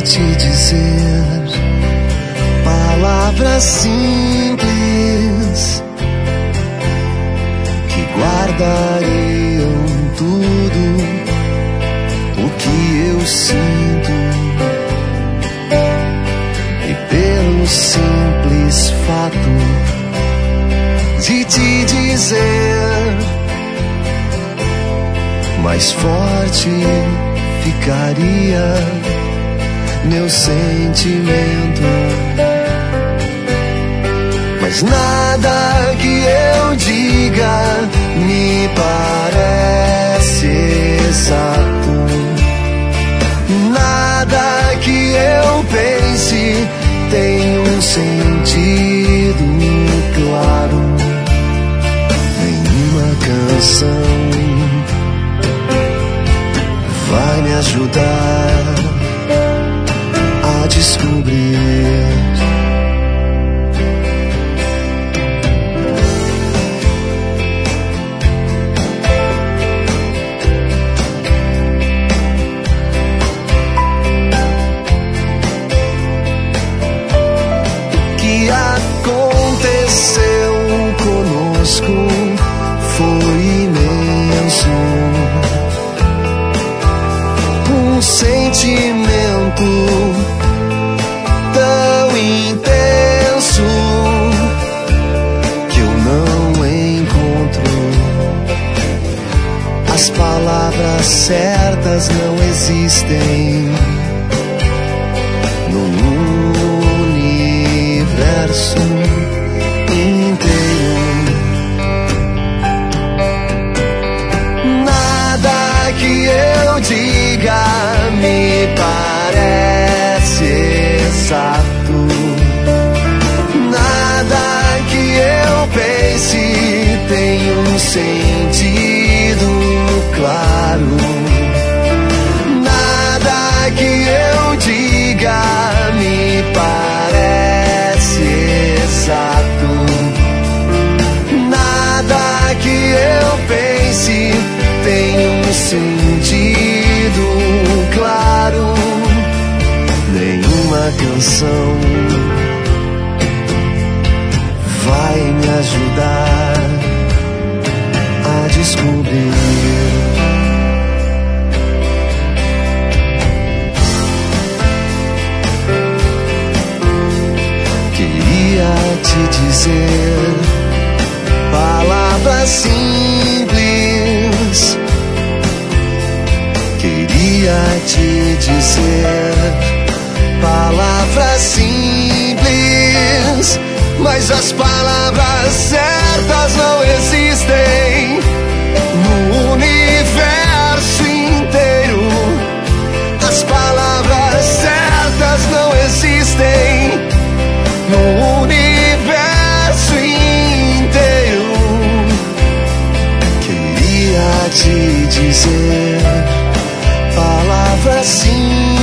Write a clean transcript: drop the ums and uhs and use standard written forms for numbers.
te dizer palavras simples que guardariam tudo o que eu sinto, e pelo simples fato de te dizer, mais forte ficaria meu sentimento. Mas nada que eu diga me parece exato, nada que eu pense tem um sentido claro. Nenhuma canção vai me ajudar a descobrir o que aconteceu conosco. Foi imenso, um sentimento tão intenso que eu não encontro as palavras certas, não existem no universo inteiro. Nada que eu diga me parece exato, nada que eu pense tem um sentido claro, nada que eu diga me parece exato, nada que eu pense tem um sentido claro. Nenhuma canção vai me ajudar a descobrir. Queria te dizer palavras simples, queria te dizer palavras simples, mas as palavras certas não existem no universo inteiro. As palavras certas não existem no universo inteiro. Queria te dizer palavras simples